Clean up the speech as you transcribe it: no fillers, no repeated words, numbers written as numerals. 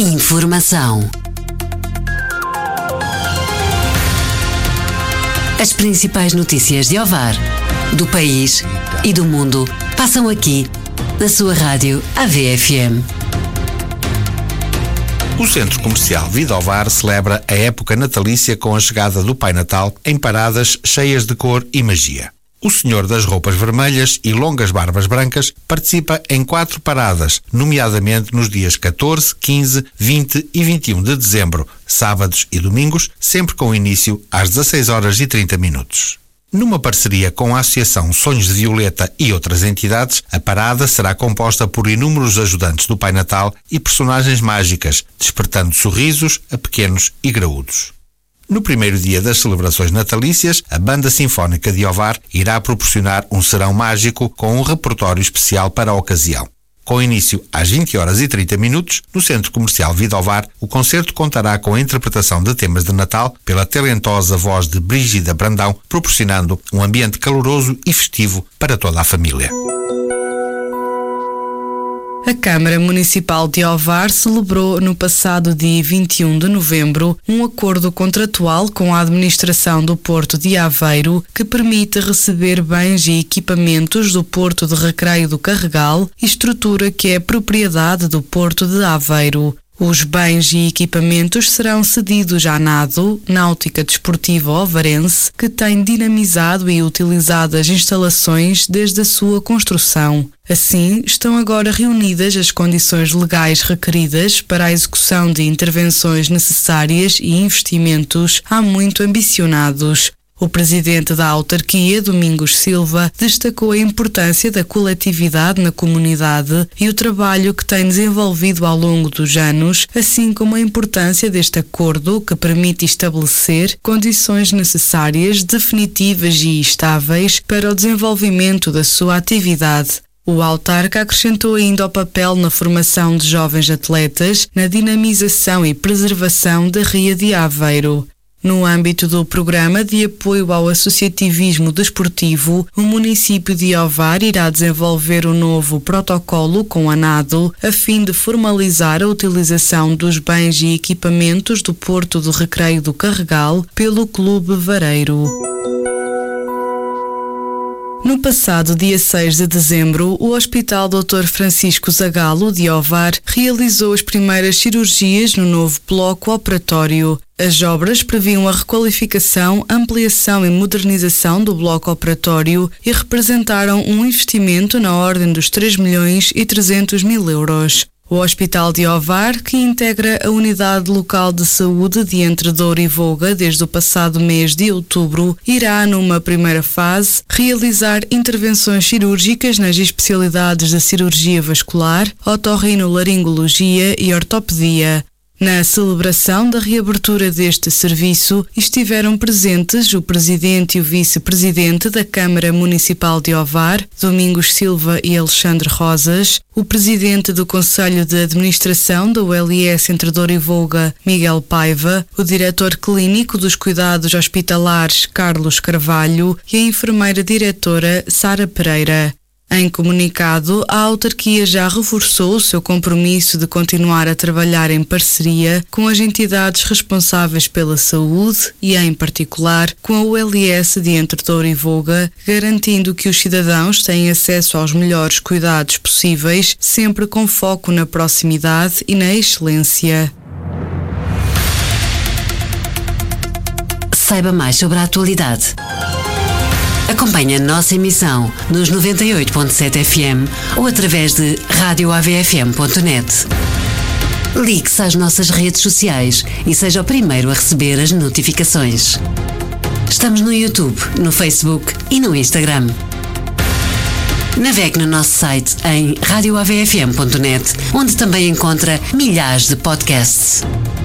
Informação. As principais notícias de Ovar, do país e do mundo passam aqui, na sua rádio AVFM. O Centro Comercial Vida Ovar celebra a época natalícia com a chegada do Pai Natal em paradas cheias de cor e magia. O Senhor das Roupas Vermelhas e Longas Barbas Brancas participa em 4 paradas, nomeadamente nos dias 14, 15, 20 e 21 de dezembro, sábados e domingos, sempre com início às 16h30. Numa parceria com a Associação Sonhos de Violeta e outras entidades, a parada será composta por inúmeros ajudantes do Pai Natal e personagens mágicas, despertando sorrisos a pequenos e graúdos. No primeiro dia das celebrações natalícias, a Banda Sinfónica de Ovar irá proporcionar um serão mágico com um repertório especial para a ocasião. Com início às 20h30, no Centro Comercial Vida Ovar, o concerto contará com a interpretação de temas de Natal pela talentosa voz de Brígida Brandão, proporcionando um ambiente caloroso e festivo para toda a família. A Câmara Municipal de Ovar celebrou no passado dia 21 de novembro um acordo contratual com a administração do Porto de Aveiro que permite receber bens e equipamentos do Porto de Recreio do Carregal, estrutura que é propriedade do Porto de Aveiro. Os bens e equipamentos serão cedidos à NADO, Náutica Desportiva Ovarense, que tem dinamizado e utilizado as instalações desde a sua construção. Assim, estão agora reunidas as condições legais requeridas para a execução de intervenções necessárias e investimentos há muito ambicionados. O presidente da autarquia, Domingos Silva, destacou a importância da coletividade na comunidade e o trabalho que tem desenvolvido ao longo dos anos, assim como a importância deste acordo que permite estabelecer condições necessárias, definitivas e estáveis para o desenvolvimento da sua atividade. O autarca acrescentou ainda o papel na formação de jovens atletas, na dinamização e preservação da Ria de Aveiro. No âmbito do programa de apoio ao associativismo desportivo, o município de Ovar irá desenvolver um novo protocolo com a NADO, a fim de formalizar a utilização dos bens e equipamentos do Porto do Recreio do Carregal pelo Clube Vareiro. No passado dia 6 de dezembro, o Hospital Dr. Francisco Zagalo de Ovar realizou as primeiras cirurgias no novo bloco operatório. As obras previam a requalificação, ampliação e modernização do bloco operatório e representaram um investimento na ordem dos 3.300.000 euros. O Hospital de Ovar, que integra a Unidade Local de Saúde de Entre Douro e Voga desde o passado mês de outubro, irá, numa primeira fase, realizar intervenções cirúrgicas nas especialidades de cirurgia vascular, otorrinolaringologia e ortopedia. Na celebração da reabertura deste serviço, estiveram presentes o Presidente e o Vice-Presidente da Câmara Municipal de Ovar, Domingos Silva e Alexandre Rosas, o Presidente do Conselho de Administração da ULS Entre Douro e Voga, Miguel Paiva, o Diretor Clínico dos Cuidados Hospitalares, Carlos Carvalho, e a Enfermeira Diretora, Sara Pereira. Em comunicado, a autarquia já reforçou o seu compromisso de continuar a trabalhar em parceria com as entidades responsáveis pela saúde e, em particular, com a ULS de Entre Douro e Voga, garantindo que os cidadãos têm acesso aos melhores cuidados possíveis, sempre com foco na proximidade e na excelência. Saiba mais sobre a atualidade. Acompanhe a nossa emissão nos 98.7 FM ou através de radioavfm.net. Ligue-se às nossas redes sociais e seja o primeiro a receber as notificações. Estamos no YouTube, no Facebook e no Instagram. Navegue no nosso site em radioavfm.net, onde também encontra milhares de podcasts.